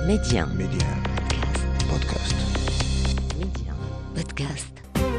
Média. Média. Podcast. Média. Podcast.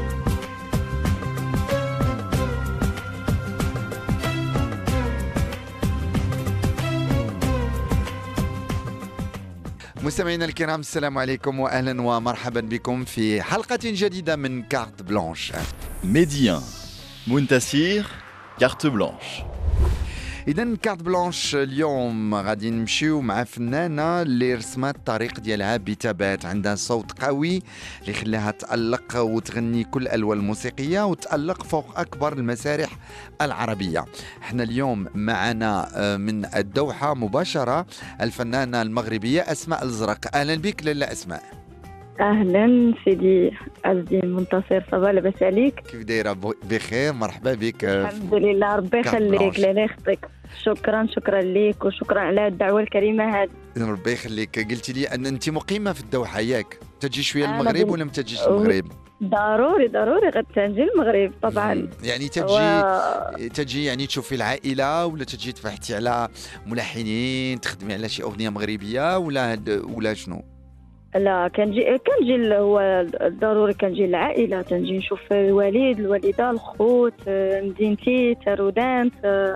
مستمعينا الكرام، السلام عليكم واهلا ومرحبا بكم في حلقة جديدة من كارت بلانش. Médien, Muntasir, carte blanche. إذا كارت بلانش اليوم غادي نمشيو مع فنانة اللي رسمت الطريق ديالها بثبات، عندها صوت قوي اللي خلاها تألق وتغني كل الألوان الموسيقية وتألق فوق أكبر المسارح العربية. احنا اليوم معنا من الدوحة مباشرة الفنانة المغربية أسماء الزرق. أهلا بك لاله أسماء. اهلا سيدي عزيزي منتصر، صباح لاباس عليك؟ كيف دايره؟ بخير، مرحبا بك. الحمد لله، ربي يخليك. لا يخطيك، شكرا ليك وشكرا على الدعوه الكريمه هذه. ربي يخليك. قلتي لي ان انت مقيمه في الدوحه، ياك تجي شويه المغرب ولا ما تجيش المغرب؟ ضروري غتنجي المغرب طبعا. يعني تجي يعني تشوفي العائله، ولا تجي تبحثي على ملحنين تخدمي على شي اغنيه مغربيه ولا شنو؟ لا، كنجي هو ضروري كنجي العائله، تنجي نشوف الوالد الوالده الخوت مدينتي تارودانت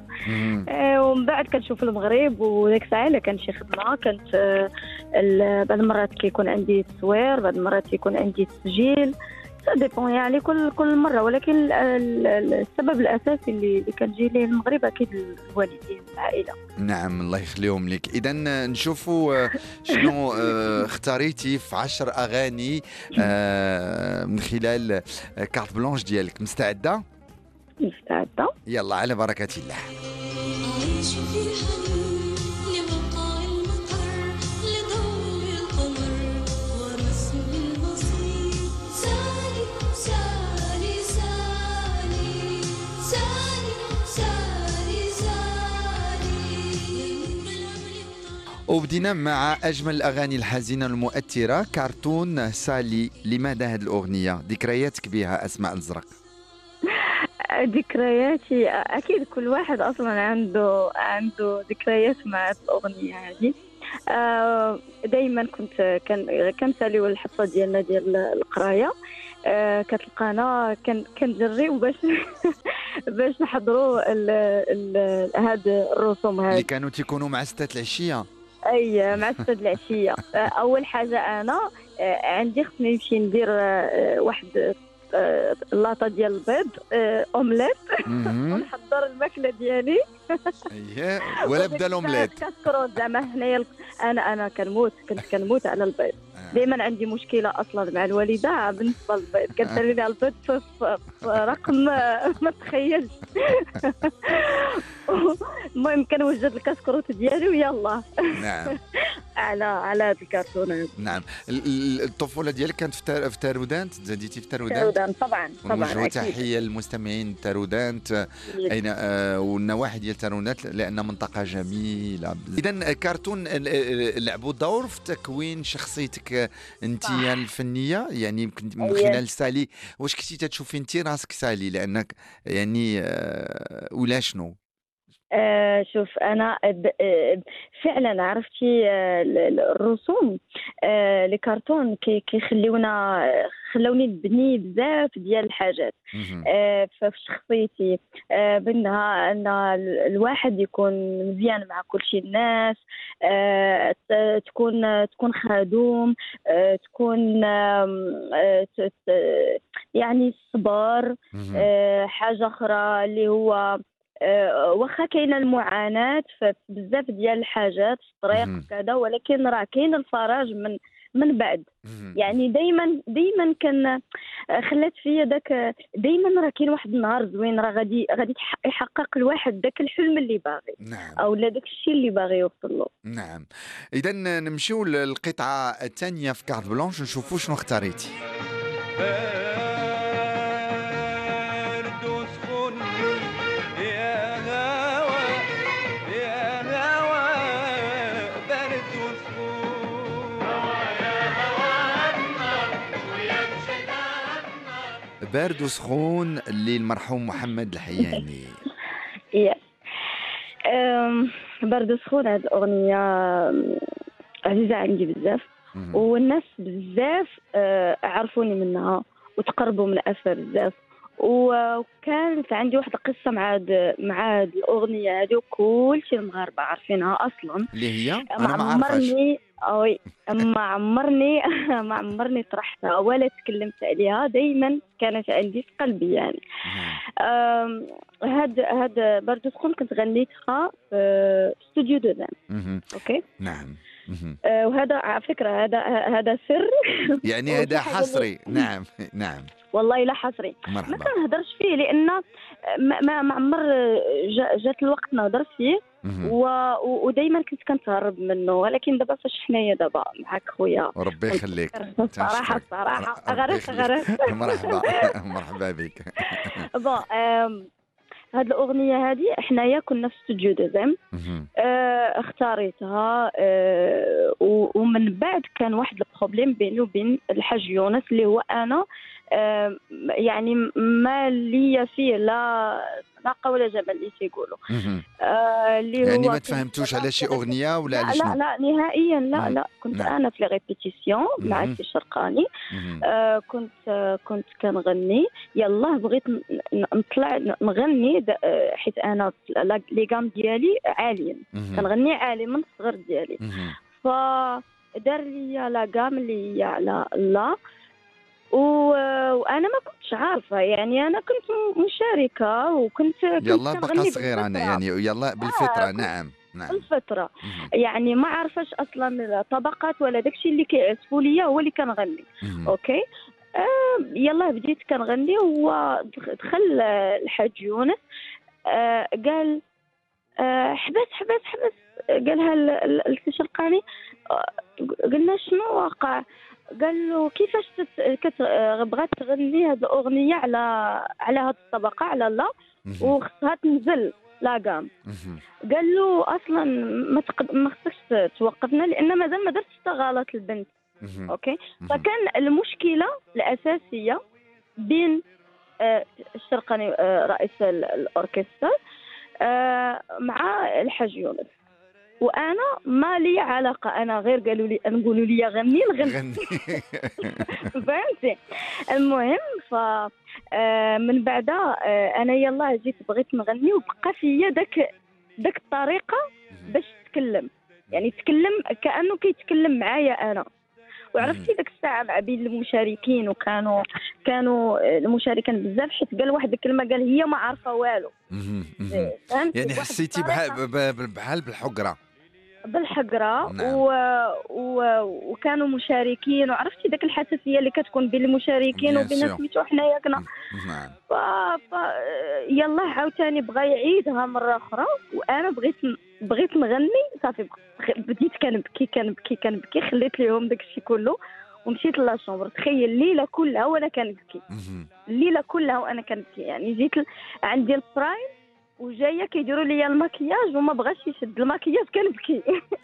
ومن بعد كنشوف المغرب. وديك الساعه الا كان شي خدمه كانت بعض المرات كيكون عندي تصوير، بعض المرات كيكون عندي تسجيل، سا ديبون يعني كل مره. ولكن السبب الاساسي اللي كنجي ليه المغرب اكيد الوالدين العائله. نعم، الله يخليهم لك. اذا نشوفوا شنو اختاريتي في 10 اغاني من خلال كارت بلانش ديالك. مستعده؟ يلا على بركه الله. أعيش في الحنين لبقاء المطر لضوء القمر ورسم المصير. سالي سالي سالي سالي سالي سالي. وبدينا مع اجمل الاغاني الحزينه المؤثره، كرتون سالي. لماذا هذه الاغنيه؟ ذكرياتك بها اسماء الزرق؟ ذكرياتي اكيد كل واحد اصلا عنده ذكريات مع الأغنية هذه. دائما كنساليو الحصه ديالنا ديال القرايه، كتلقانا كنجريو باش نحضروا هاد الرسوم هذه اللي كانوا تيكونوا مع 6 العشيه. اي مع 6 العشيه. اول حاجه انا عندي خصني نمشي ندير واحد لاطه ديال البيض، اومليت ونحضر الماكله ديالي. اييه، ولا بدا الاومليت كسكروت. زعما هنايا انا كنت كنموت على البيض. دائما عندي مشكله اصلا مع الوالده بالنسبه للبيض، كدير لي البيض في رقم ما تخيلش. المهم كنوجد الكسكروت ديالي ويلا. نعم. على هذا الكرتون. نعم. الطفوله ديالك كانت في تارودانت؟ زاديتي في تارودانت طبعا. ونوجهوا تحيه للمستمعين تارودانت اين والنواحي ديال تارودانت، لان منطقه جميله. اذا كرتون لعبوا دور في تكوين شخصيتك انت الفنيه، يعني من خلال سالي. واش كنتي تشوفي انت راسك سالي لانك يعني ولا شنو؟ شوف انا فعلا عرفتي الرسوم لي كارتون خلوني نبني بزاف ديال الحاجات في شخصيتي، منها ان الواحد يكون مزيان مع كل شيء الناس، تكون خادوم، تكون يعني الصبر. حاجه اخرى اللي هو واخا كاينه المعاناه في بزاف ديال الحاجات في الطريق كذا، ولكن راه كاين الفرج من بعد. يعني دائما كان خلات فيا داك، دائما راه كاين واحد النهار زوين، راه غادي يحقق الواحد داك الحلم اللي باغي. نعم. او لا داك الشيء اللي باغي يوصل له. نعم. اذا نمشيو للقطعه الثانيه في كارت بلانش، نشوفوا شنو اختاريتي. بارد وسخون للمرحوم محمد الحياني. برد وسخون هذه الأغنية عزيزه عندي بزاف، مهم. والناس بزاف عرفوني منها وتقربوا من الاثر بزاف. وكانت عندي واحد القصه مع هاد الاغنيه هذه، وكل شيء المغاربه عارفينها اصلا. اللي هي انا ما عارفاش. ما عمرني طرحتها ولا تكلمت عليها، دائما كانت عندي في قلبي يعني. هاد برضو تكون كنت غنيتها في استوديو دوزان. مهم. اوكي. نعم. مهم. وهذا على فكره هذا سر. يعني هذا وشي حاجة حصري. نعم نعم. والله لا حصري، ما مرحبا. كنهضرش فيه لان ما عمر جات الوقت نهضر فيه. مهم. ودائما كنت كنتهرب منه، ولكن دابا فاش حنايا دابا معاك خويا وربي يخليك. الصراحه ربي غرس يخليك. مرحبا. مرحبا بك. بون هاد الاغنيه هذه حنايا كنا في استوديو دوزيم. مهم. اختاريتها. ومن بعد كان واحد البروبليم بيني وبين الحاج يونس اللي هو انا يعني ما لي فيه لا ناقه ولا جمل اللي تيقولوا. مهم. اللي يعني هو ما تفهمتوش على شي اغنيه ولا على لا شنو؟ لا نهائيا لا كنت نعم. انا في لي ريبيتيسيون مع مهم. سي الشرقاني. مهم. كنت كنغني، يلا بغيت نطلع نغني حيت انا لي غام ديالي عاليين، مهم. كنغني عالي من الصغر ديالي. مهم. فدار لي لا غام اللي هي على الله. وانا ما كنتش عارفه يعني، انا كنت مشاركه وكنت يلا كنغني بقى صغيره بالفطرة. يعني يلا بالفطره. كنت نعم نعم. الفتره مهم. يعني ما عارفاش اصلا طبقات ولا داكشي اللي كيعزفوا ليا هو اللي كنغني. مهم. اوكي. يلا بديت كنغني، ودخل الحاج يونس. قال حبس قالها السي شرقاني. قلنا شنو واقع؟ قال له كيفاش بغات تغني هذه الاغنيه على هذه الطبقه على الله مهم. وخصها تنزل لا قام. مهم. قال له اصلا ما خصكش توقفنا لان مازال ما درتش حتى غلط البنت. مهم. اوكي. مهم. فكان المشكله الاساسيه بين الشرقاني رئيس الاوركسترا مع الحاج يونس، وانا ما لي علاقه، انا غير قالوا لي نقولوا لي غني نغني. غني. فهمتي. المهم من بعدها انا يلا جيت بغيت نغني، وبقى فيا داك الطريقه باش تكلم، يعني تكلم كانه كيتكلم معايا انا. وعرفتي ديك الساعه مع بين المشاركين، وكانوا المشاركين بزاف، حيت قال واحد الكلمه قال هي ما عارفه والو. مهم. مهم. فهمتي؟ يعني بواحد حسيتي الطريقة. بحال بالحقره. بالحقره. نعم. وكانوا مشاركين، وعرفتي داك الحساسيه اللي كتكون بين المشاركين Bien وبين sûr. سميتو حنايا كنا. نعم. يلا عاوتاني بغا يعيدها مره اخرى، وانا بغيت نغني صافي. بديت كنبكي خليت ليهم داك الشيء كله ومشيت لا شومبر. تخيل الليله كلها وانا كنبكي، مهم. الليله كلها وانا كنبكي. يعني جيت عندي البرايم وجايه كيديروا لي المكياج وما بغاش يشد المكياج، كنبكي.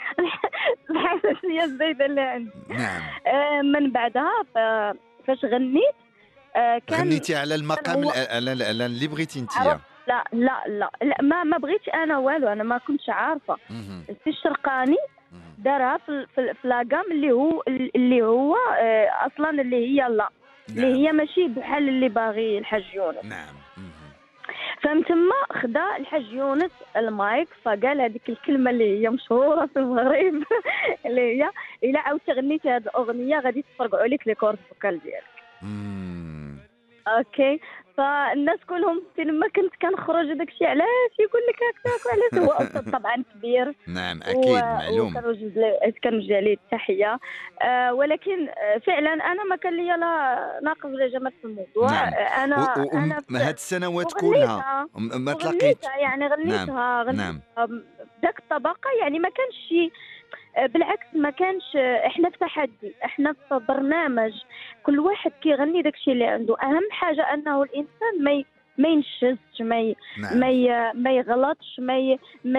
الحساسيه الزايده اللي عندي. نعم. من بعدها فاش غنيت كان غنيتي على المقام هو- اللي بغيتي انت. عرفت. لا ما بغيتش انا والو، انا ما كنتش عارفه. السي الشرقاني دارها في لاغام اللي هو اصلا اللي هي لا اللي هي ماشي بحال اللي باغي الحاج يونس. نعم. مهم. فمن تما خدا الحاج يونس المايك، فقال هذيك الكلمه اللي هي مشهوره في المغرب اللي هي الا عاودتي غنيتي هذه الاغنيه غادي تفرقعوا عليك لي كورد فوكال ديالك. مم. اوكي. فالناس كلهم تما كنت كنخرج داكشي علاش يقول لك هكاك وعلاش. هو أصلاً طبعا كبير. نعم اكيد معلوم. كنوجد ليه التحيه. ولكن فعلا انا ما كان لي لا ناقص ولا جمال في الموضوع. نعم. انا هاد السنوات كلها ما تلاقيت. غنيتها يعني غنيتها نعم. داك الطبقه يعني ما كانش شي. بالعكس ما كانش. احنا في تحدي، احنا في برنامج، كل واحد كيغني داكشي اللي عنده. اهم حاجه انه الانسان ما ينشزش، نعم. ما يغلطش، ما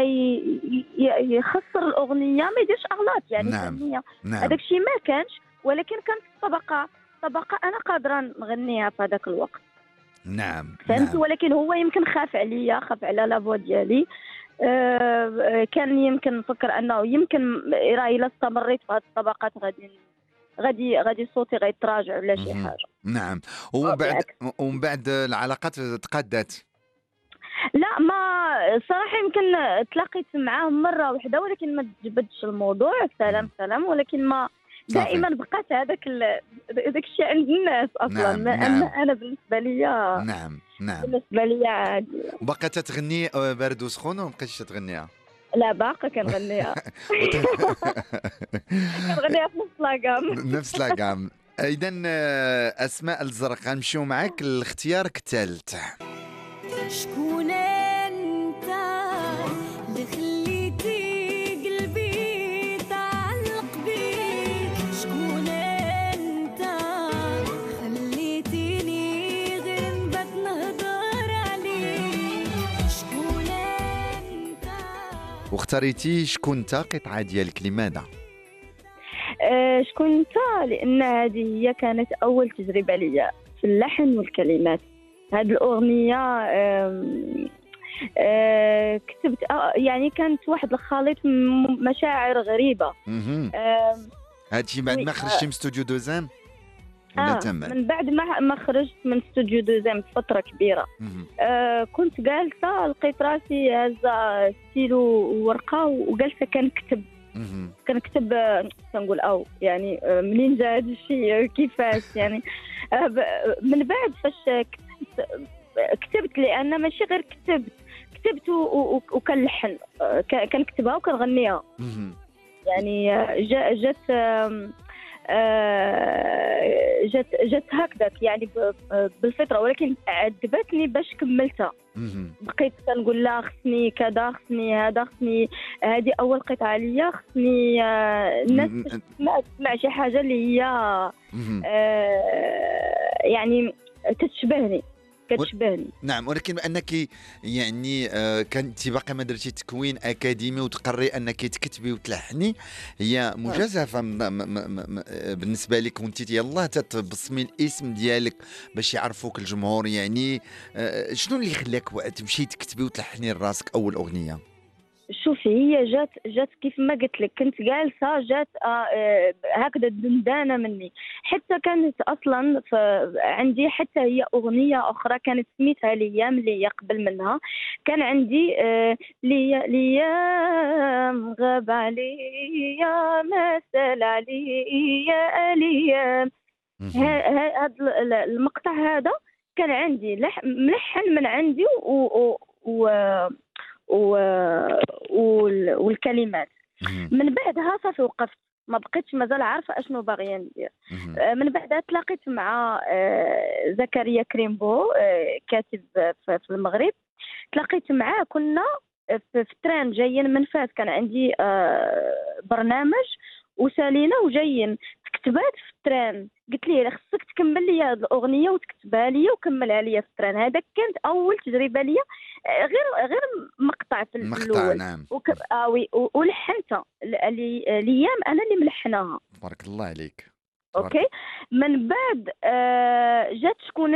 يخسر الاغنيه، ما يديرش اغلاط يعني. نعم. الأغنية. نعم. هذاك الشيء ما كانش، ولكن كانت طبقه انا قادره نغنيها في هذاك الوقت. نعم. فهمت. نعم. ولكن هو يمكن خاف عليا، خاف على لافوا ديالي. كان يمكن نفكر انه يمكن راه الا استمريت في هذه الطبقات غادي صوتي غيتراجع ولا شي حاجه. نعم. بالعكس. ومن بعد العلاقات تقادت. لا ما صراحه يمكن تلاقيت معاهم مره واحده ولكن ما تجبدش الموضوع سلام سلام، ولكن ما صافي. دائما بقات هذاك داك الشيء عند الناس اصلا. نعم. انا بالنسبه لي نعم. عادي. وبقى تتغني بارد وسخون وما بقيتش تغنيها؟ لا باقا كنغنيها كنغنيها في نفس لاكام. نفس لاكام. اذا اسماء الزرق غنمشيو معاك لاختيارك الثالث. شكون انت اللي خليتي قلبي يتعلق بيك؟ شكون انت خليتيني غير نبات نهضر عليك؟ شكون انت؟ واختاريتي شكون انت قطعه ديالك، لماذا؟ شكون انت؟ لان هذه هي كانت اول تجربه لي في اللحن والكلمات. هذه الاغنيه كتبت يعني كانت واحد الخليط مشاعر غريبه. هادشي بعد ما خرجتي من استوديو دوزام ولا تمام؟ من بعد ما خرجت من استوديو دوزام فتره كبيره. كنت جالسه لقيت راسي هازه ستيلو وورقه وجالسه كنكتب كنقول او يعني منين جا هذا الشيء كيفاش يعني. من بعد فاش كتبت لان ماشي غير كتبت وكنلحن، كنكتبها وكنغنيها. يعني جات هكذاك يعني بالفطره، ولكن عذبتني باش كملتها. بقيت كنقول لا خصني كذا، خصني هذا، خصني هذه اول قطعه ليا، خصني الناس تسمع شي حاجه اللي هي يعني كتشبهني. نعم، ولكن انك يعني كنتي باقي ما درتي تكوين اكاديمي وتقرري انك تكتبي وتلحني، هي مجازفه بالنسبه لك وانت يلاه تتبصمي الاسم ديالك باش يعرفوك الجمهور. يعني شنو اللي خلاك تمشي تكتبي وتلحني لراسك اول اغنيه؟ شوفي هي جات كيف ما قلت لك، كنت جالسه جات هكذا دندانه مني. حتى كانت اصلا عندي حتى هي اغنيه اخرى كانت سميتها ليام اللي هي قبل منها. كان عندي ليام غاب عليا ما سال عليا الايام. هذا المقطع هذا كان عندي ملحن من عندي والكلمات. من بعدها صافي وقفت، ما بقيتش مازال عارفه اشنو باغيه ندير. من بعدها تلاقيت مع زكريا كريمبو كاتب في المغرب. تلاقيت معاه، كنا في التران جايين من فاس، كان عندي برنامج وسالينا وجايين كتبات في التران. قلت ليه خصك تكمل لي هذه الاغنيه وتكتبها لي وكملها لي في التران. هذا كانت اول تجربه لي، غير مقطع في الاول. نعم. ولحنتها الايام انا اللي ملحناها. تبارك الله عليك. اوكي. من بعد جات شكون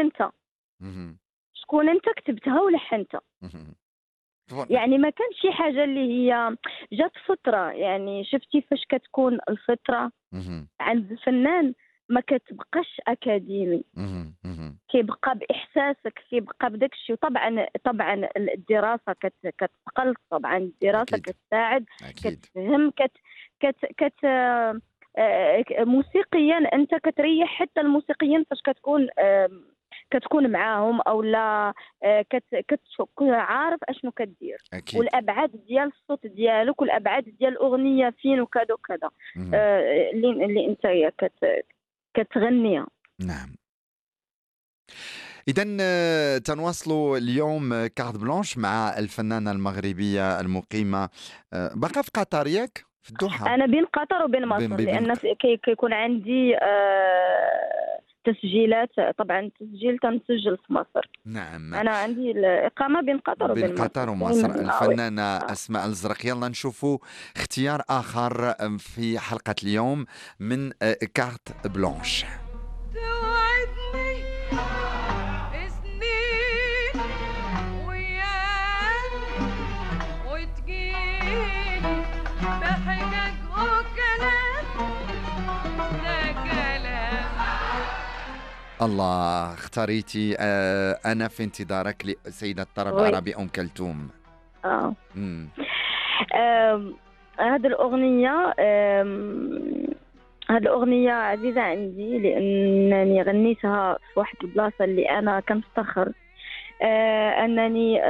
انت كتبتها ولحنتها. يعني ما كانش شي حاجه اللي هي جات فتره. يعني شفتي فاش كتكون الفتره عند الفنان ما كتبقاش اكاديمي، كيبقى باحساسك، كيبقى بداك الشيء. طبعا الدراسه كتقل، طبعا الدراسه كتساعد، كتفهم، موسيقيا انت كتريح. حتى الموسيقيين فاش كتكون معاهم او لا كتكون عارف اشنو كدير، والابعاد ديال الصوت ديالك والابعاد ديال الاغنيه فين وكذا وكذا اللي انت كتغنيها. نعم. إذن تنواصلوا اليوم كارت بلانش مع الفنانة المغربية المقيمة بقى في قطر، ياك؟ في الدوحة. أنا بين قطر وبين مصر، لأن كيكون عندي تسجيلات. طبعا تسجيل تنسجل في مصر. نعم. أنا عندي الإقامة بين قطر وبين مصر. قطر ومصر. الفنانة أسماء الزرق. يلا نشوفوا اختيار آخر في حلقة اليوم من كارت بلانش. الله، اختاريتي أنا في انتظارك لسيدة الطرب وي. العربي أم كلثوم. آه. مم. هذه الأغنية هذه الأغنية عزيزة عندي لأنني غنيتها في واحد البلاصة اللي أنا كنفتخر أنني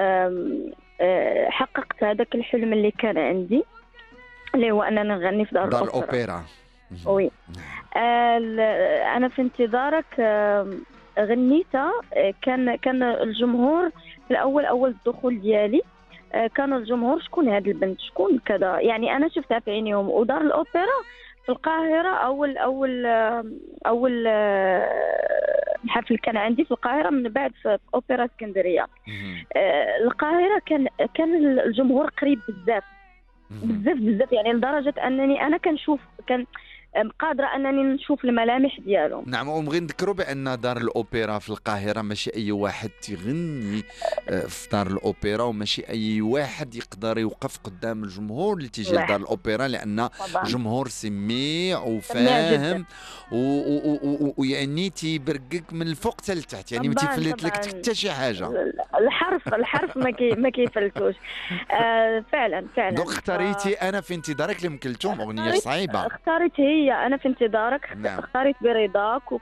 حققت هذاك الحلم اللي كان عندي، اللي هو أنني نغني في دار دار الأوبرا. الأوبرا. وي. أنا في انتظارك غنيتها. كان الجمهور في الأول، أول الدخول ديالي كان الجمهور شكون هاد البنت، شكون كذا، يعني أنا شفتها في عينيهم. ودار الأوبرا في القاهرة أول حفل كان عندي في القاهرة، من بعد في أوبرا اسكندرية. القاهرة كان الجمهور قريب بزاف بزاف بزاف، يعني لدرجة أنني أنا كان قادرة أنني نشوف الملامح ديالهم. نعم، ونبغي نذكروا بأن دار الأوبرا في القاهرة ماشي أي واحد تغني في دار الأوبرا، وماشي أي واحد يقدر يوقف قدام الجمهور اللي تيجي صح. لدار الأوبرا، لأن طبعا الجمهور سميع سميع وفاهم جدا. ويعني تيبرقك من الفوق حتى لتحت، يعني ما طبعاً، تيفلت لك طبعاً. حتى شي حاجة. الحرف ما كيفلتوش. فعلا فعلا. دوك اختاريتي أنا في انتظارك لأم كلثوم، أغنية صعيبة. اختارت هي أنا في انتظارك. نعم. اختارت برضاك،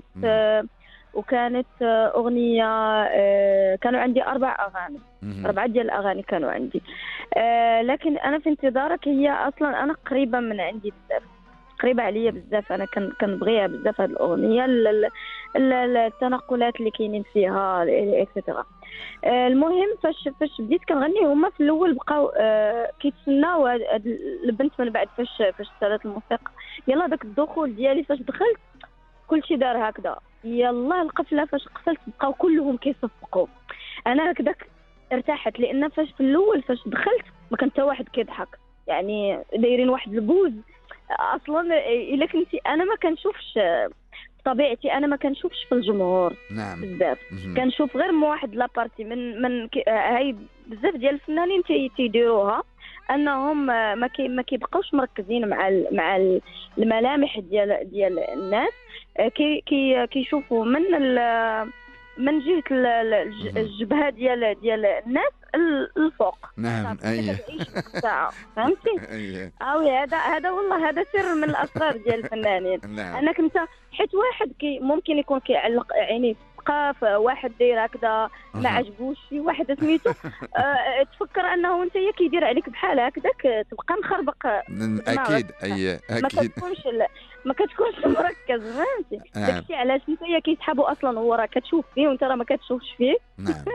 وكانت أغنية. كانوا عندي 4 أغاني، 4 ديال الأغاني كانوا عندي. لكن أنا في انتظارك هي أصلا أنا قريبة من عندي بزاف، قريبة عليا بزاف. أنا كنبغيها بزاف هذه الأغنية، التنقلات اللي كاينين فيها اكسترا. المهم فاش بديت كنغني، هما في الاول بقاو كيتسناو هاد البنت. من بعد فاش اشتريت الموسيقى، يلا داك الدخول ديالي فاش دخلت كلشي دار هكذا، يلا القفله فاش قفلت بقاو كلهم كيصفقوا. انا هكذاك ارتاحت، لان فاش في الاول فاش دخلت ما كان حتى واحد كيضحك، يعني دايرين واحد البوز اصلا. الا كنتي انا ما كنشوفش طبيعتي، انا ما كنشوفش في الجمهور نعم. بزاف، كنشوف غير واحد لابارتي من هاي بزاف ديال الفنانين تيديروها، انهم ما كيبقاوش مركزين مع الملامح ديال الناس. كيشوفوا من جهه الجبهه ديال الناس الفوق. نعم. أي. ساعه فهمتي. هذا والله هذا سر من الاسرار ديال الفنانين. نعم. انك انت حيت واحد ممكن يكون كيعلق عينيه بقى واحد داير هكذا ما عجبوش شي واحد سميتو، تفكر انه انت كيدير عليك بحال هكذاك، تبقى مخربق. اكيد. اي اكيد. ما كتكونش مركز، فهمتي. داكشي علاش انت كيسحبوا اصلا، هو راه كتشوف فيه وانت راه ما كتشوفش فيه. نعم.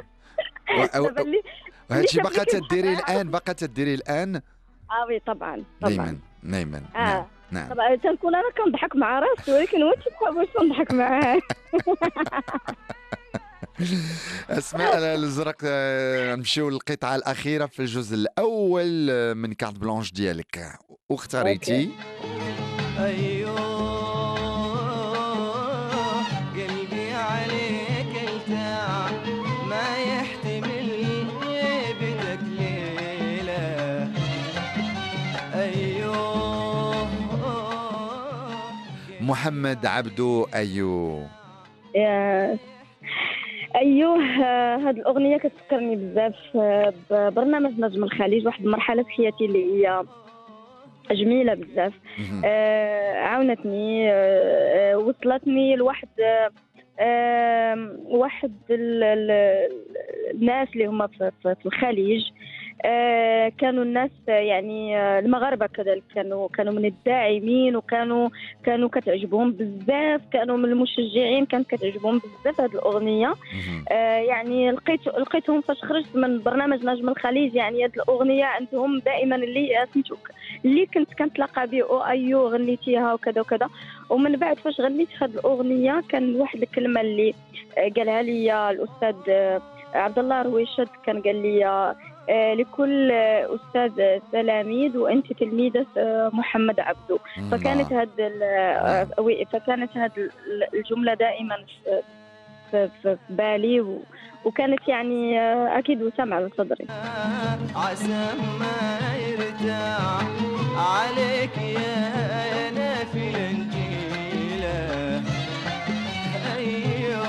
وهذا الشيء باقا تديري الان. وي طبعا دائما. نعم. طبعا تنكون انا كنضحك مع راسي، ولكن هو تيبقى باش نضحك معاه. اسماء الازرق، نمشيو للقطعه الاخيره في الجزء الاول من كارت بلانش ديالك، واختاريتي قلبي عليك التاع ما يحتمل بدك ليلة. محمد عبدو. ايوه هاد الأغنية كتفكرني بزاف ببرنامج نجم الخليج، واحد المرحلة في حياتي اللي هي جميلة بزاف. عاونتني، وصلتني لواحد الناس اللي هما في الخليج. كانوا الناس يعني المغاربه كذلك كانوا من الداعمين، وكانوا كتعجبهم بزاف، كانوا من المشجعين، كانت كتعجبهم بزاف هذه الاغنيه. يعني لقيتهم فاش خرجت من برنامج نجم الخليج، يعني هذه الاغنيه عندهم دائما اللي كنت كنتلاقى به ايو غنيتيها وكذا وكذا. ومن بعد فاش غنيت هذه الاغنيه كان واحد الكلمه اللي قالها لي الاستاذ عبد الله رويشد، كان قال لي لكل أستاذ تلاميذ وأنت تلميذة محمد عبدو. فكانت هذه الجملة دائما في بالي، وكانت يعني أكيد وسام على صدري. عسى ما يرتاح عليك يا نافل انجيله.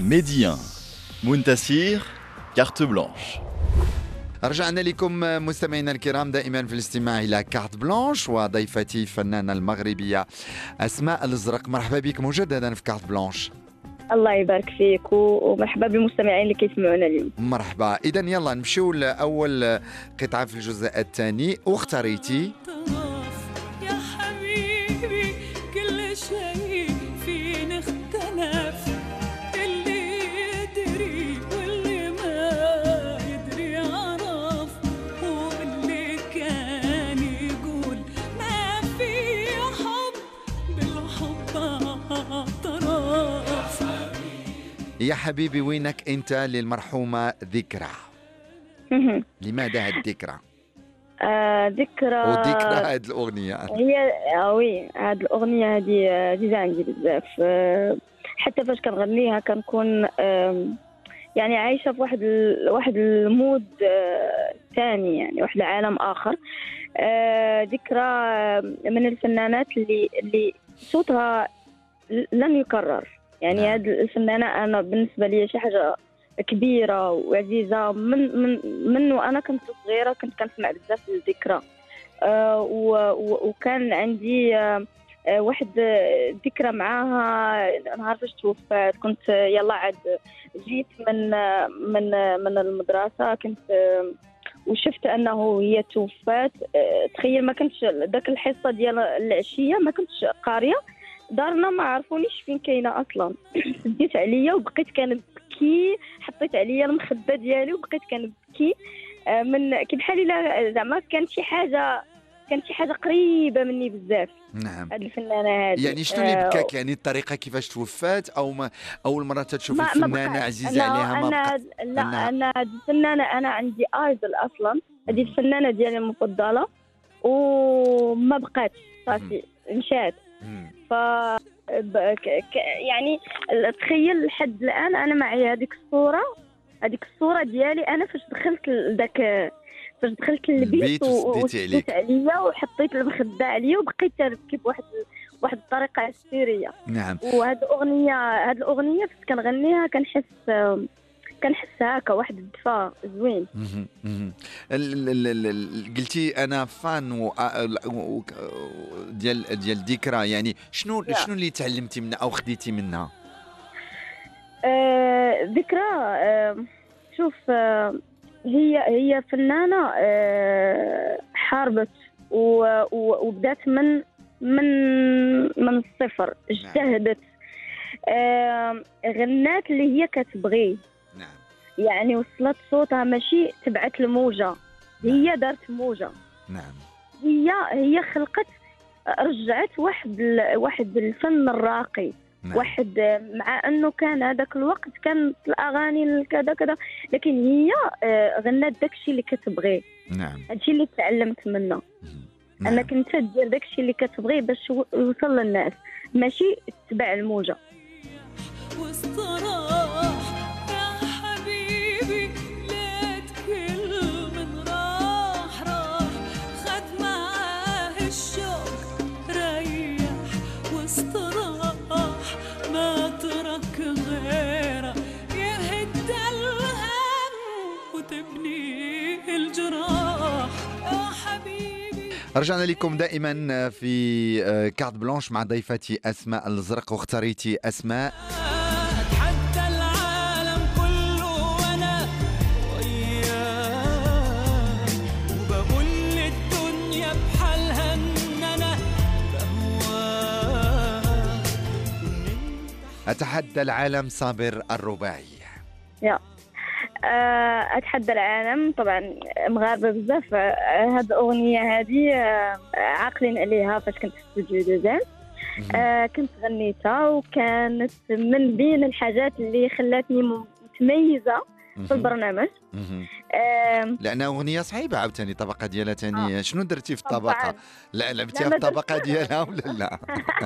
Médien. Muntasir, carte blanche. رجعنا لكم مستمعينا الكرام دائما في الاستماع إلى كارت بلانش، وضيفتي الفنانة المغربية أسماء الزرق. مرحبا بك مجددا في كارت بلانش. الله يبارك فيك ومرحبا بالمستمعين اللي كيسمعونا اليوم. مرحبا. إذا يلا نمشيو لأول قطعة في الجزء الثاني، واختاريتي يا حبيبي كل شيء فينا اختلف، اللي يدري واللي ما يدري عرف، واللي كان يقول ما في حب بالحب اعترف. يا حبيبي وينك أنت للمرحومة ذكرى. لماذا هالذكرى؟ ذكرى وذكرى هذه الأغنية هي وي هاد الأغنية هذه عزيزة عندي بزاف. حتى فاش كنغنيها كنكون يعني عايشة في واحد المود ثاني، يعني واحد العالم آخر. ذكرى من الفنانات اللي صوتها لن يكرر. يعني هذه الفنانة أنا بالنسبة لي شي حاجة كبيرة وعزيزة من وأنا كنت صغيرة كنت كنسمع بزاف الذكرى. وكان عندي واحد ذكرى معاها نهار فاش توفات. كنت يلا عاد جيت من المدرسة كنت وشفت أنه هي توفات. تخيل ما كنتش ذاك الحصة ديال العشية ما كنتش قارية، دارنا ما عرفونيش فين كاينه اصلا. سديت عليا وبقيت كنبكي، حطيت عليا المخده ديالي وبقيت كنبكي من كي بحال الا زعما كانت شي حاجه قريبه مني بزاف. نعم. هاد الفنانه هذه يعني شنو اللي بكاك؟ يعني الطريقه كيفاش توفات، او ما اول مره تشوف الفنانه عزيزه عليها ما بقى؟ لا انا هاد الفنانه انا عندي ايدل اصلا، هذه الفنانه ديالي المفضله وما بقاتش صافي مشات. ف يعني تخيل لحد الان انا معي هذيك الصوره ديالي انا فاش دخلت للبيت وسديت عليا وحطيت المخده عليا وبقيت نبكي بواحد الطريقه هستيريه. نعم. وهاد الاغنيه فاش كنغنيها كنحس هكا واحد الدفا زوين. قلتي انا فان ديال ذكرى، يعني شنو اللي تعلمتي منها او خديتي منها؟ ذكرى شوف هي فنانه حاربت وبدات من الصفر، اجتهدت، غنات اللي هي كتبغي. نعم. يعني وصلت صوتها ماشي تبعت الموجة، هي دارت موجة. نعم. هي خلقت، رجعت واحد الفن الراقي. نعم. واحد مع انه كان هذاك الوقت كانت الاغاني كذا كذا، لكن هي غنات داكشي اللي كتبغي. نعم. هادشي اللي تعلمت منه. نعم. انك انت دير داكشي اللي كتبغي باش يوصل للناس، ماشي تتبع الموجة. يا حبيبي ليت كل من راح خد معاه الشوق ريح واستراح، ما ترك غيره يهد الهم وتبني الجراح. يا حبيبي رجعنا لكم دائما في كارت بلانش مع ضيفتي أسماء الزرق، واختاريتي أسماء. أتحدى العالم كله وأنا وياك، وبقول للدنيا بحالها إن أنا بهواك. أتحدى العالم صابر الرباعي. يا أتحدى العالم طبعا مغاربة بزاف. هاد الأغنية هذه عاقلين عليها فاش كنت في استوديو دوزان. كنت غنيتها وكانت من بين الحاجات اللي خلاتني متميزة في البرنامج. لأنها أغنية صعيبة عاوتاني، الطبقة ديالها تاني. شنو درتي في الطبقة؟ لا لعبتيها في الطبقة ديالها ولا لا؟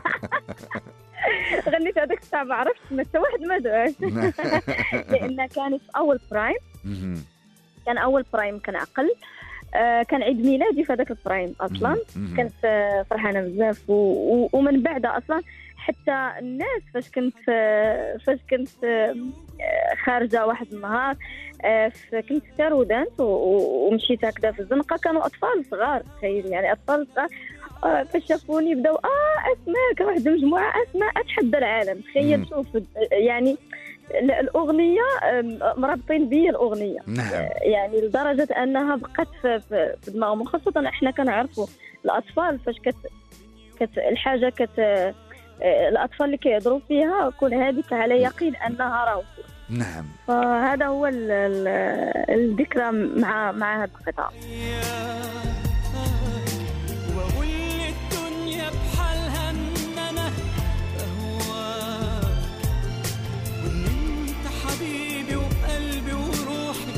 غنيت هذاك الساعة ما عرفتش حتى واحد ما دعاش. لأن كانت أول برايم، كان أول برايم كنعقل. كان عيد ميلادي في هذاك الفريم اصلا. مهم. كنت فرحانه بزاف ومن بعد اصلا حتى الناس فاش كنت خارجه واحد النهار، كنت في تارودانت ومشيت هكذا في الزنقه، كانوا اطفال صغار، تخيل يعني اطفال صغار. فاش شافوني بداو اسماء، كان واحد المجموعه اسماء اتحدى العالم. تخيل شوف يعني الاغنيه مرابطين بي الاغنيه. نعم. يعني لدرجه انها بقات في دماغهم، خاصه احنا كنعرفوا الاطفال فاش كت الحاجه الاطفال اللي كيهضروا فيها كون هذيك على يقين انها راهو. نعم. فهذا هو الذكرى مع هذا القطعه. واقول للدنيا بحالها ان انا بهواك، وان انت حبيبي وقلبي وروحي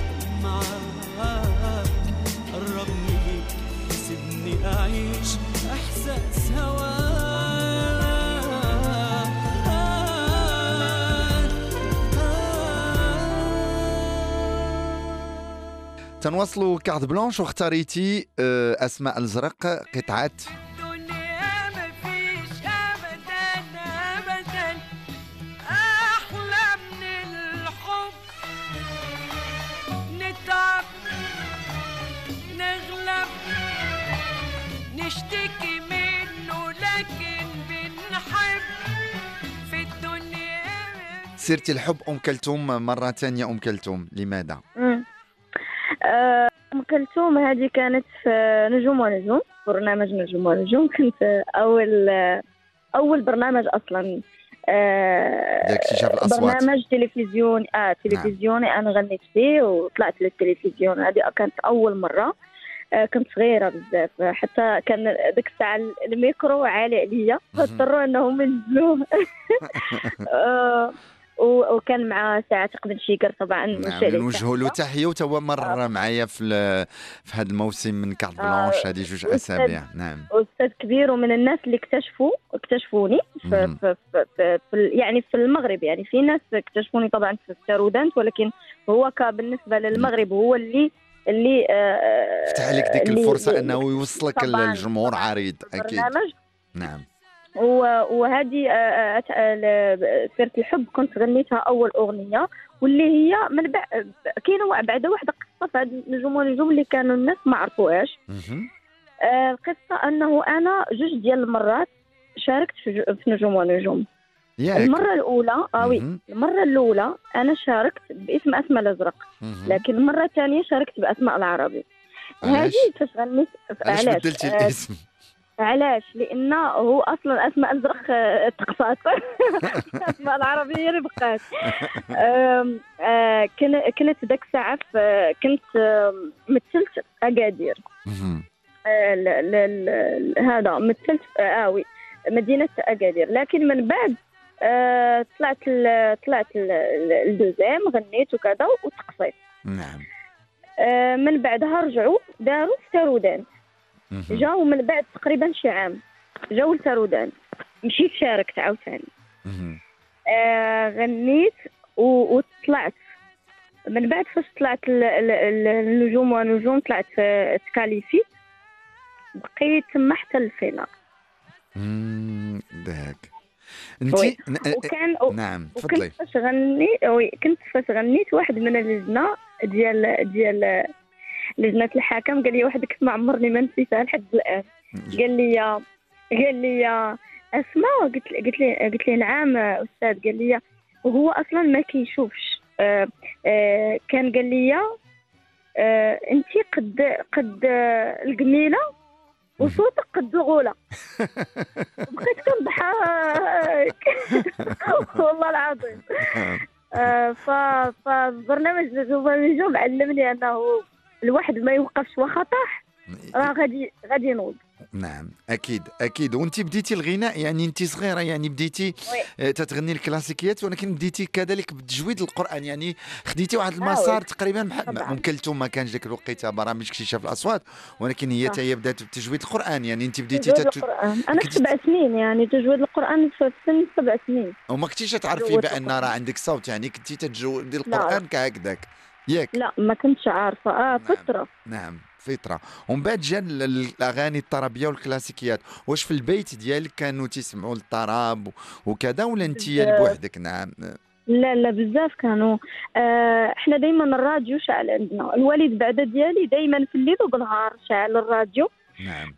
معاك. قربني ليك سيبني اعيش احساس هواك. تنواصلوا كارت بلانش، واختاريتي اسماء الزرق قطعه الدنيا مفيش ابدا ابدا احلى من الحب. نتعب نغلب نشتكي منه لكن بنحب في الدنيا. سيرتي الحب ام كلثوم مره ثانيه. ام كلثوم لماذا؟ أم كلثوم هذه كانت في نجوم ونجوم، برنامج نجوم ونجوم. كنت أول برنامج أصلا ديال اكتشاف الاصوات. برنامج تلفزيوني أنا غنيت فيه وطلعت للتلفزيون. هذه كانت أول مرة. كنت صغيرة بزاف، حتى كان ديك الساعة الميكرو عالي عليا فاضطروا أنهم ينزلوه. وكان مع ساعة بن شيكر طبعا. نعم، نوجهوا له تحيه، وتوا مر معايا في هذا الموسم من كارت بلانش هذه 2 أسابيع. نعم، أستاذ كبير، ومن الناس اللي اكتشفوني يعني في المغرب. يعني في ناس اكتشفوني طبعا في تارودانت، ولكن هو بالنسبة للمغرب هو اللي فتح لك ديك الفرصة أنه يوصلك للجمهور عريض. أكيد. نعم. وهذه سيرة الحب كنت غنيتها أول أغنية، واللي هي من كاينة بعد واحدة قصة في هذه نجوم ونجوم اللي كانوا الناس ما عرفوهاش. القصة أنه أنا 2 ديال المرات شاركت في نجوم ونجوم. المرة الأولى المرة الأولى أنا شاركت باسم أسماء الأزرق، لكن المرة الثانية شاركت بأسماء العربي. هذه فاش غنيت. علاش بدلتي الاسم؟ علاش؟ لأن هو أصلا أسماء الأزرق تقصات. أسماء العربية اللي بقات. كنت ذاك الساعة كنت مثلت أكادير. هذا مثلت مدينة أكادير، لكن من بعد طلعت الدوزام، غنيت وكذا وتقصيت. نعم. من بعدها رجعوا داروا في تارودانت. جاوا من بعد تقريبا شي عام جاوا لتارودان، مشيت شاركت عاوتاني. غنيت وطلعت. من بعد فاش طلعت النجوم ونجوم طلعت تكاليفي، بقيت تما حتى الفينال. داك انتي نعم تفضلي. كنت فاش غنيت واحد من اللجنه ديال لجنة الحكم قال لي واحد كلمة عمرني ما نسيتها لحد الآن. قال لي أسماء. قلت لي نعم أستاذ. قال لي وهو أصلا ما كيشوفش. كان قال لي أنتي قد الجميلة وصوتك قد الغولة. بقيت كنضحك. والله العظيم. فبرنامج نجوم علمني أنه الواحد ما يوقفش واخا طاح راه غادي ينوض. نعم اكيد. وانت بديتي الغناء يعني انت صغيره، يعني بديتي تتغني الكلاسيكيات، ولكن بديتي كذلك بتجويد القران، يعني خديتي واحد المسار تقريبا ام كلثوم. ما كانش ديك الوقيته برامج اكتشاف الاصوات، ولكن هي بدات بتجويد القران. يعني انت بديتي انا 7 سنين، يعني تجويد القران في سن 7 سنين. وما كنتيش تعرفي بان راه عندك صوت، يعني كنتي تجودي القران كهكذاك ياك؟ لا ما كنتش عارفه. فتره. نعم فطره. ومن بعد جا الاغاني الطربيه والكلاسيكيات. واش في البيت ديالك كانوا تسمعوا الطرب وكذا ولا انت بوحدك؟ نعم. لا لا بزاف كانوا. احنا دائما الراديو شاعل عندنا. الوالد بعد ديالي دائما في الليل وبالنهار شاعل الراديو. نعم.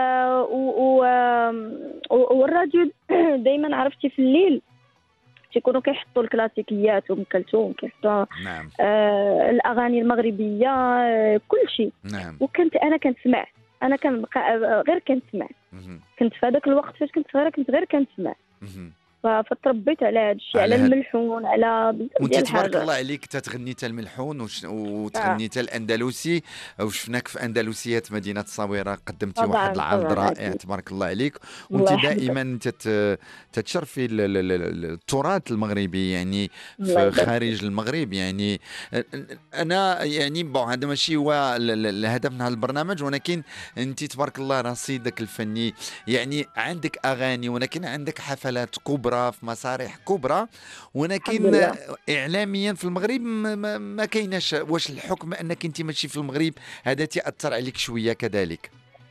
والراديو دائما عرفتي في الليل تيكونوا كيحطوا الكلاسيكيات وام كلثوم، كيحطوا نعم. الاغاني المغربيه، كل شيء. نعم. وكنت انا كنسمع، انا كنبقى غير كنسمع. كنت في هذاك الوقت فاش كنت صغيره كنت غير كنسمع. فتربيت على هذا الشيء، على الملحون، على بزاف وانت ديال تبارك الحاجات. الله عليك تتغني تا الملحون وتغني تا الاندلسي، وشفناك في اندلسيات مدينه الصويره قدمتي طبعاً، واحد العرض طبعاً رائع أكيد. تبارك الله عليك. الله وانت يحفظك. دائما تتشرفي التراث المغربي يعني الله في يبارك خارج المغرب يعني. انا يعني هذا ماشي هو الهدف من هذا البرنامج، ولكن انت تبارك الله رصيدك الفني يعني عندك اغاني، ولكن عندك حفلات كبرى في مسارح كبرى، ولكن الحمد لله. اعلاميا في المغرب ما كايناش. واش الحكم انك انت ماشي في المغرب هذا تاثر عليك شويه كذلك؟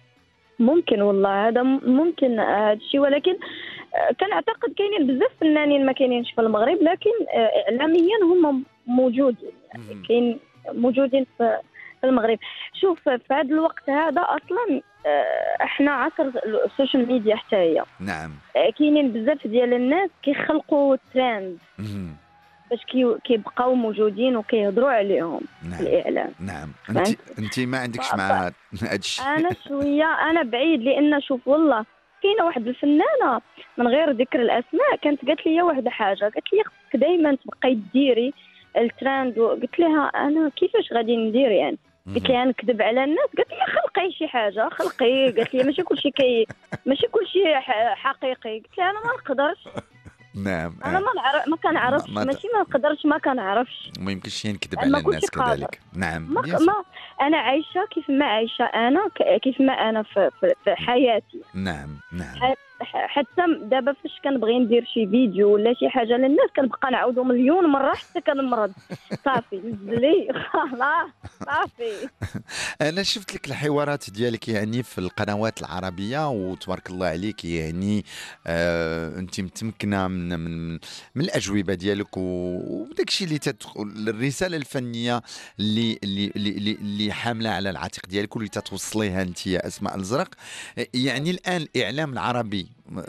ممكن والله، هذا ممكن هذا الشيء، ولكن كنعتقد كاينين بزاف فنانين ما كاينينش في المغرب، لكن اعلاميا هم موجودين، يعني كاين موجودين في المغرب. شوف في هذا الوقت هذا اصلا احنا عصر السوشيال ميديا حتى هي. نعم. كاينين بزاف ديال الناس كيخلقوا ترند مهم. باش كيبقاو موجودين وكيهضروا عليهم نعم. في الاعلام. نعم. فهمت؟ انت ما عندكش مع هذا الشيء؟ انا شويه انا بعيد، لان شوف والله كاينه واحد الفنانه من غير ذكر الاسماء كانت قالت لي واحد حاجه، قالت لي خصك دائما تبقاي ديري الترند. وقلت لها انا كيفاش غادي ندير يعني؟ قلت لها نكذب على الناس؟ قالت لي خلقي شي حاجه، خلقي. قالت لي ماشي كلشي ماشي كلشي حقيقي. قلت لها انا ما نقدرش. نعم. انا ما كنعرفش، ماشي ما نقدرش، ما كنعرفش. ما يمكنش نكذب ما على كلشي الناس قادر. كذلك. نعم. ما انا عايشه كيف ما عايشه انا، كيف ما انا في حياتي. نعم. نعم. حتى دابا فاش كنبغي ندير شي فيديو ولا شي حاجه للناس كنبقى نعاودو مليون مره حتى كنمرض. صافي نزلي خلاص صافي. انا شفت لك الحوارات ديالك يعني في القنوات العربيه، وتبارك الله عليك يعني انت متمكنه من الاجوبه ديالك وداك الشيء اللي الرساله الفنيه اللي حامله على العاتق ديالك واللي تتوصليها انت يا اسماء الازرق. يعني الان الاعلام العربي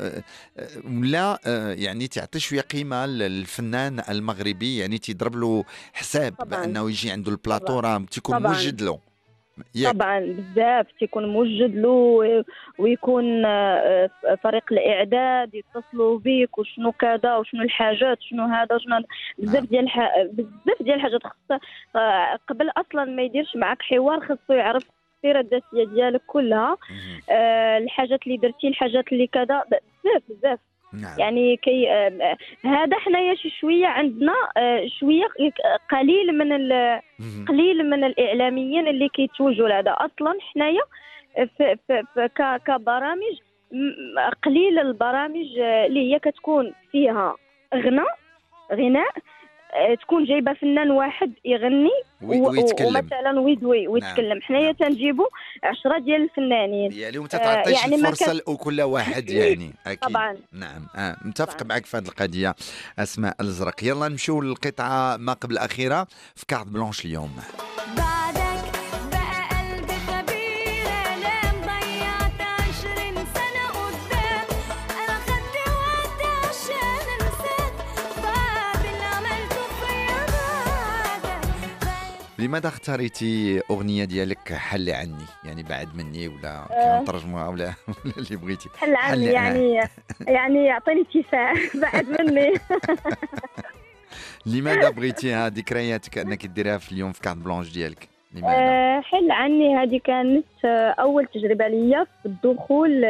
ولا يعني تعطي شويه قيمه للفنان المغربي، يعني تضرب له حساب طبعاً. بانه يجي عنده البلاطو راه تيكون طبعاً. موجد له. طبعا بزاف تيكون موجد له، ويكون فريق الاعداد يتصلوا بيك وشنو كذا وشنو الحاجات شنو هذا شنو بزاف ديال بزاف ديال الحاجات. خص قبل اصلا ما يديرش معك حوار خصو يعرف السيره الذاتيه ديالك كلها، الحاجات اللي درتي، الحاجات اللي كذا، بزاف. نعم. يعني هذا حنايا شي شويه عندنا شويه قليل من الاعلاميين اللي كيتوجهوا لهذا. اصلا حنايا كبرامج قليل البرامج اللي هي كتكون فيها غناء تكون جايبه فنان واحد يغني ومثلا ويدوي ويتكلم. نعم. حنايا تنجيبوا 10 ديال الفنانين، يعني ما تعطيش يعني الفرصه لكل واحد يعني اكيد. طبعا. نعم. متفق معك في هذه القضيه اسماء الازرق. يلا نمشيو للقطعه ما قبل الاخيره في كارت بلانش اليوم. بعدك بقى قلبي خبير، انا ضيعت 20 سنة قدام، انا خدت وقت عشان انساك بعد اللي عملته فيا بعدك. لماذا اختاريتي اغنيه ديالك حلي عني؟ يعني بعد مني ولا كنترجموها ولا اللي بغيتي؟ حل عني يعني يعطيني اتساع بعد مني. لماذا بغيتيها؟ ذكرياتك انك ديريها في اليوم في كارت بلانش ديالك لماذا؟ حل عني هذه كانت اول تجربه ليا في الدخول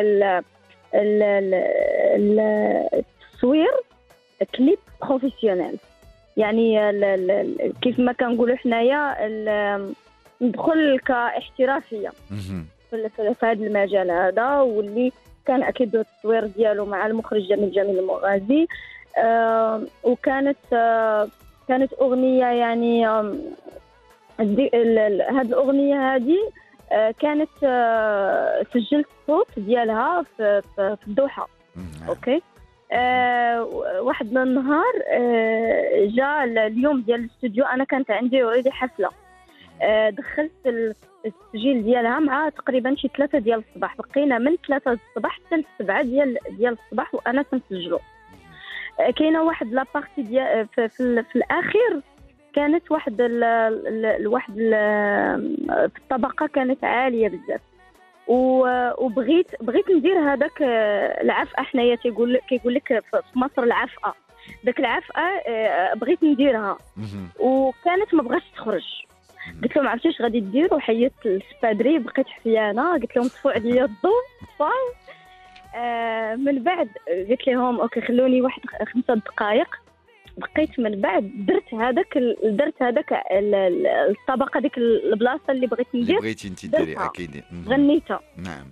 التصوير كليب بروفيسيونيل. يعني كيف ما كنقولوا حنايا ندخل كاحترافيه في هذا المجال هذا، واللي كان اكيد التصوير ديالو مع المخرج جميل المغازي. وكانت اغنيه يعني هذه الاغنيه هذه كانت سجلت الصوت ديالها في الدوحه. نعم. اوكي. واحد النهار جاء اليوم ديال الاستوديو، انا كانت عندي اوريدي حفله. دخلت التسجيل ديالها مع تقريبا شي 3 ديال الصباح، بقينا من 3 الصباح حتى 7 ديال الصباح وانا تنسجلو. كاينه واحد لابارتي ديال في الاخير كانت واحد في الطبقه كانت عاليه بزاف، وبغيت ندير هذاك العفقه. حنايا كيقول لك في مصر العفقه، داك العفقه بغيت نديرها وكانت ما بغاش تخرج. قلت لهم عرفتي اش غادي دير؟ وحيدت السبادري، بقيت حفيانه، قلت لهم طفوا عليا الضوء. من بعد قلت لهم اوكي خلوني واحد 5 دقائق. بقيت من بعد درت هذاك الطبقه، ديك البلاصه اللي بغيت اللي ندير بغيتي انت ديري درتها. اكيد. غنيتها. نعم.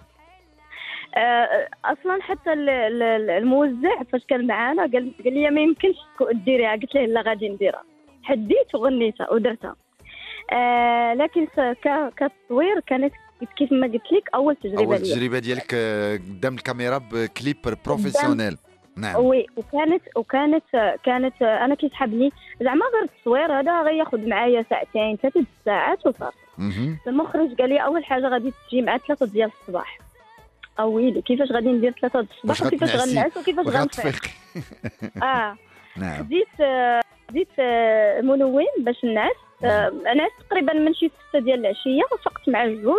اصلا حتى الموزع فاش كان معانا قال لي ما يمكنش ديريها. قلت له لا غادي نديرها. حديت وغنيتها ودرتها. لكن كتصوير كانت كيف ما قلت لك اول تجربه اول لي. تجربه ديالك قدام الكاميرا بكليب بروفيسيونيل. نعم. وي. وكانت انا كيسحبني زعما غير التصوير هذا غياخذ معايا 2 3 ساعات وصافي. المخرج قال لي اول حاجه غادي تجي مع 3 ديال الصباح. ويلي كيفاش غادي ندير 3 الصباح وكيفاش غنعس وكيفاش غنفيق. نعم. خديت منوم باش نعس. نعس تقريبا من شي 6 ديال العشيه وفقت مع 2.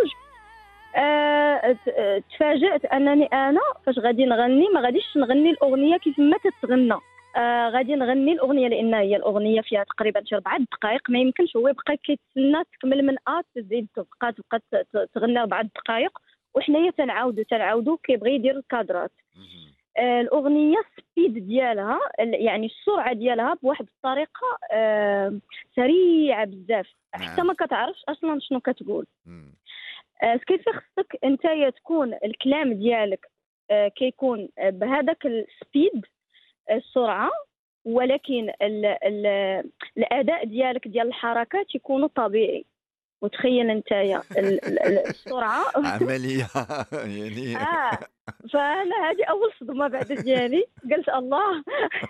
تفاجأت انني انا فاش غادي نغني ما غاديش نغني الاغنيه كيف ما تتغنى. غادي نغني الاغنيه لان هي الاغنيه فيها تقريبا شي 4 دقائق، ما يمكنش هو يبقى كيتسنى تكمل من تزيد تبقى تغني 4 دقائق وحنايا تنعاودوا كيبغي يدير الكادرات. الاغنيه السبيد ديالها يعني السرعه ديالها بواحد الطريقه سريعه بزاف، حتى ما كتعرفش اصلا شنو كتقول. كيف خصك انت تكون الكلام ديالك كيكون بهذاك السبيد السرعه، ولكن الاداء ديالك ديال الحركات يكونوا طبيعي. وتخيل انت السرعه عمليه يعني. فانا هذه اول صدمه بعد ديالي، قلت الله.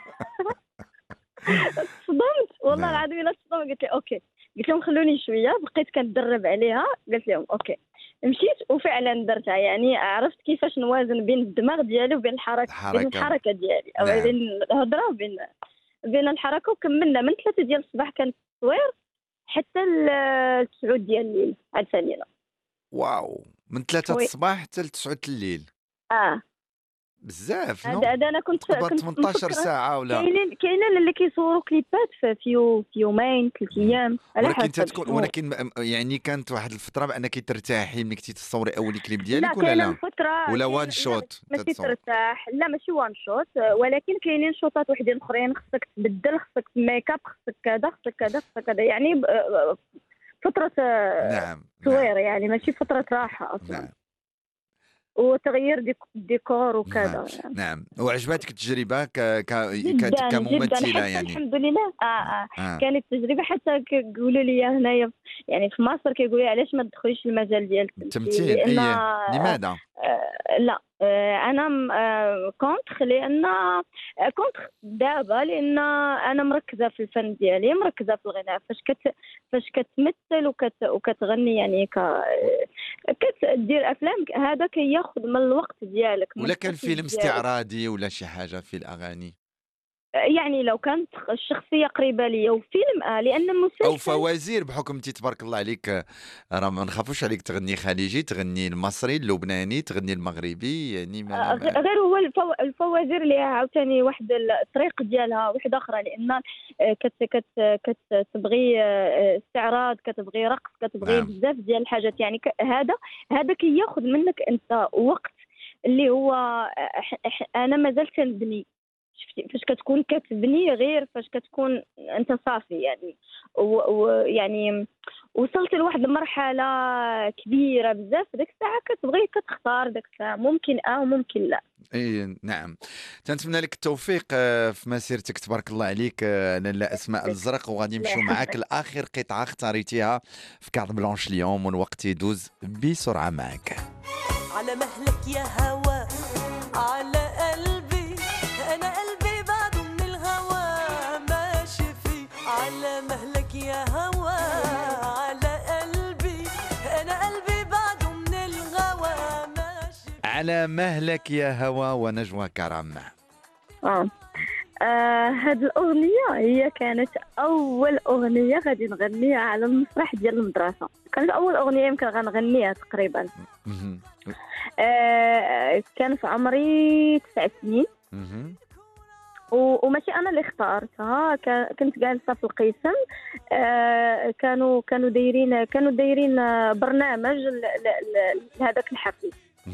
صدمت والله العظيم الا صدمت. قلت لي اوكي، قلت لهم خلوني شويه، بقيت كندرب عليها. قلت لهم اوكي، مشيت وفعلا درتها. يعني عرفت كيفاش نوازن بين الدماغ ديالي وبين الحركه ديالي، او بين الهضره بين الحركه. وكملنا من 3 ديال الصباح كان التصوير حتى 9 ديال الليل عاد ثانينا. واو، من 3 الصباح حتى 9 الليل. بزاف. هذا انا كنت 18 ساعه ولا كاينين اللي كيصوروا كليبات في يومين 3 ايام على حسب. ولكن يعني كانت واحد الفتره بانك ترتاحي ملي كنتي تصوري اول كليب ديالك ولا لا فترة ولا وان شوت ماشي ترتاح؟ لا ماشي وان شوت، ولكن كاينين شوطات وحدين اخرين خصك تبدل، خصك ميك اب، خصك كذا خصك كذا خصك كذا، يعني فتره تصوير. يعني ماشي فتره راحه اصلا. نعم. وتغيير ديكور وكذا. نعم. وعجبتك التجربه جداً كممثله يعني؟ الحمد لله. كانت تجربه. حتى كيقولوا لي هنايا يعني في مصر كيقولوا لي علاش ما تدخليش المجال ديال التمثيل؟ لماذا؟ لا انا كونتر، لان كونتر دابا لان انا مركزه في الفن ديالي، مركزه في الغناء. فاش كتمثل وكتغني يعني كتدير افلام، هذا كياخذ من الوقت ديالك. ولا كان فيلم استعراضي ولا شي حاجه في الاغاني؟ يعني لو كانت الشخصيه قريبه لي وفيلم لان المسلسل او فوازير، بحكم انت تبارك الله عليك راه ما نخافوش عليك تغني خليجي، تغني المصري، اللبناني، تغني المغربي، يعني غير هو الفوازير اللي عاوتاني واحد الطريق ديالها واحده اخرى، لان كتبغي استعراض، كتبغي رقص، كتبغي بزاف ديال الحاجات. يعني هذا كياخذ منك انت وقت اللي هو انا مازال كنبني. فاش كتكون كتبني غير فاش كتكون انت صافي يعني. ويعني وصلت لواحد المرحله كبيره بزاف، ديك الساعه كتبغي كتختار ديك الساعه ممكن وممكن لا. اي نعم. تنتمنى لك التوفيق في مسيرتك، تبارك الله عليك لاله اسماء الزرق. وغادي نمشيو معاك لاخر قطعه اختاريتيها في كارت بلانش اليوم، والوقت يدوز بسرعه معك. على مهلك يا هوا على قلبي، انا قلبي بعده من الهوى ماشي فيه. على مهلك يا هوا على قلبي، انا قلبي بعده من الهوى ماشي فيه. على مهلك يا هوا ونجوى كرم. هاد الأغنية هي كانت أول أغنية غادي نغنيها على المسرح ديال المدرسة، كانت أول أغنية يمكن غنغنيها تقريبا. كان في عمري 9 سنين، وماشي أنا اللي اختارتها، كنت جالسة في القسم. كانوا دايرين برنامج لهذاك الحفل.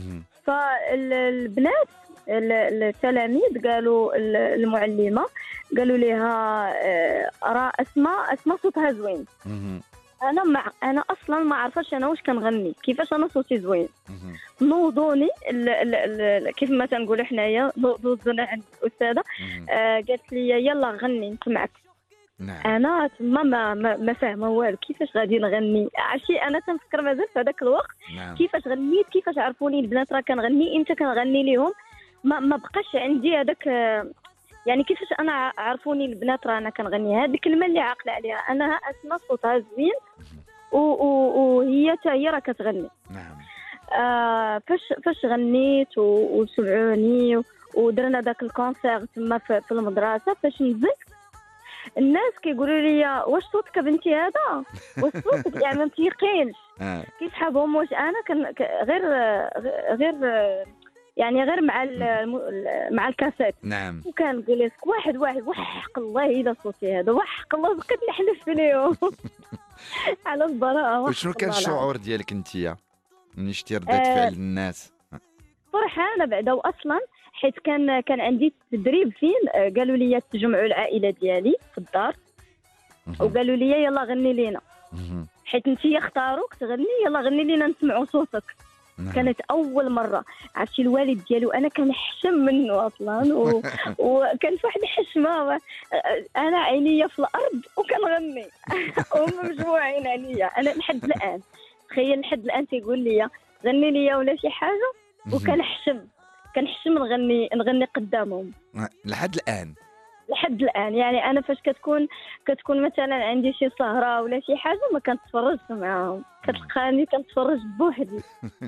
فالبنات التلاميذ قالوا المعلمة، قالوا لها راه اسماء صوتها زوين. انا اصلا ما عرفتش انا واش كنغني، كيفاش انا صوتي زوين. نوضوني كيف ما تنقولوا حنايا، نوضونا عند الاستاذه. قالت لي يلا غني نسمعك. نعم. انا تما ما فاهمه والو، كيفاش غادي نغني؟ عرفتي انا تنفكر مازال في هذاك الوقت. نعم. كيفاش غنيت، كيفاش عرفوني البنات راه كنغني، امتى كنغني لهم. ما بقاش عندي هذاك، يعني كيفاش انا عرفوني البنات راه انا كنغني. هذه الكلمه اللي عاقله عليها انا، اسماء صوتها زوين وهي حتى هي راه كتغني. نعم. فاش غنيت وسمعوني ودرنا داك الكونسير تما في المدرسه. فاش نزلت الناس كيقولوا لي واش صوتك بنتي هذا، واش صوتك يعني ما متيقينش. كيسحبهم واش انا غير يعني غير مع الكاسيت. نعم. وكان جلس واحد وحق الله الا صوتي هذا، وحق الله بقيت نحلف ليهم على البراءه. وشنو كان الشعور ديالك انتيا ملي شتي ردات فعل الناس؟ فرحانه بعدا، واصلا حيت كان عندي تدريب فين قالوا لي تجمعوا العائله ديالي في الدار، وقالوا لي يلا غني لينا، حيت انتي اختاروك تغني، يلا غني لينا نسمعوا صوتك. كانت اول مره. عرفتي الوالد ديالو انا كنحشم منه اصلا وكان في واحد الحشمه، انا عينيا في الارض وكنغني وهم مجموعين عليا. انا لحد الان تخيل، لحد الان تيقول لي غني لي ولا شي حاجه، وكنحشم نغني قدامهم لحد الان. يعني انا فاش كتكون مثلا عندي شي سهره ولا شي حاجه ما كنتفرجش معاهم، كتلقاني كنتفرج بوحدي.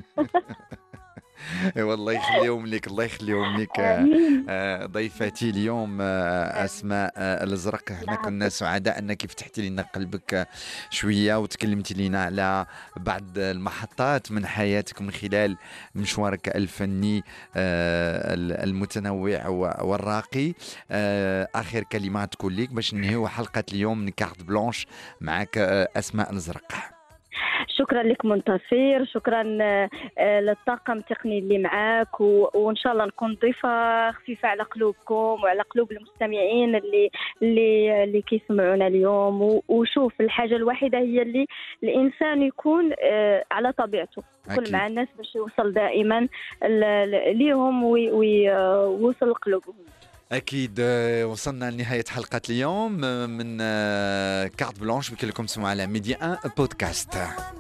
والله يخليهم لك، الله يخليهم لك. ضيفتي اليوم اسماء الازرق، احنا كنا سعداء انك فتحتي لنا قلبك شويه وتكلمتي لنا على بعض المحطات من حياتك من خلال مشوارك الفني المتنوع والراقي. اخر كلمه تقول لك باش ننهيو حلقه اليوم من كارت بلانش معك اسماء الازرق. شكرا لك منتصر، شكرا للطاقم التقني اللي معاك، وان شاء الله نكون ضيفه خفيفه على قلوبكم وعلى قلوب المستمعين اللي كيسمعونا اليوم. وشوف الحاجه الوحيده هي اللي الانسان يكون على طبيعته، يكون مع الناس باش يوصل دائما ليهم ويوصل لقلوبهم. أكيد. وصلنا لنهاية حلقة اليوم من كارت بلانش. يمكن لكم تسمعوا على ميديا 1 بودكاست.